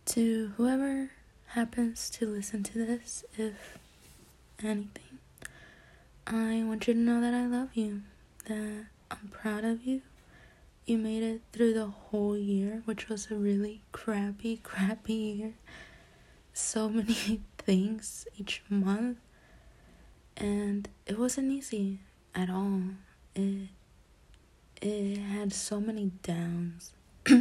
To whoever happens to listen to this, if anything, I want you to know that I love you, that I'm proud of you. You made it through the whole year, which was a really crappy year. So many things each month, and it wasn't easy at all. It had so many downs.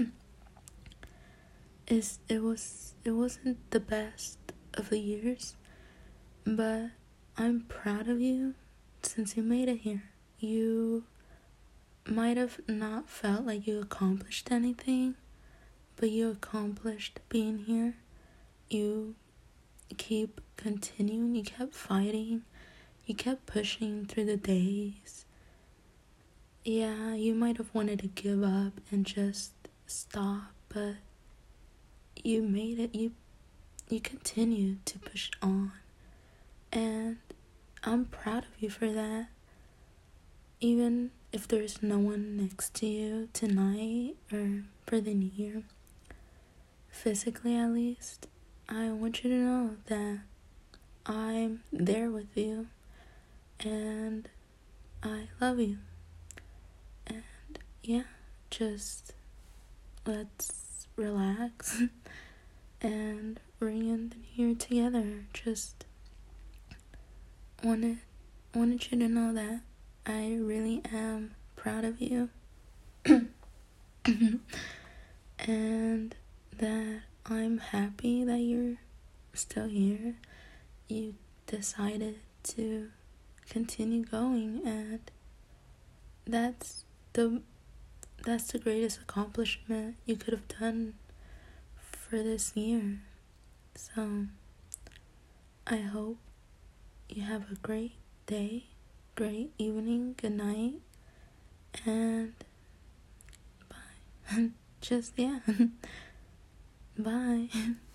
It wasn't the best of the years, but I'm proud of you since you made it here. You might have not felt like you accomplished anything, but you accomplished being here. You keep continuing, you kept fighting, you kept pushing through the days. Yeah, you might have wanted to give up and just stop, but you made it. You continued to push on, and I'm proud of you for that. Even if there's no one next to you tonight or for the new year, physically at least, I want you to know that I'm there with you and I love you. And yeah, just let's relax and ring in the new year together. Just wanted you to know that I really am proud of you. And that I'm happy that you're still here. You decided to continue going, and that's the greatest accomplishment you could have done for this year. So I hope you have a great day, great evening, good night, and bye. Just, yeah. Bye.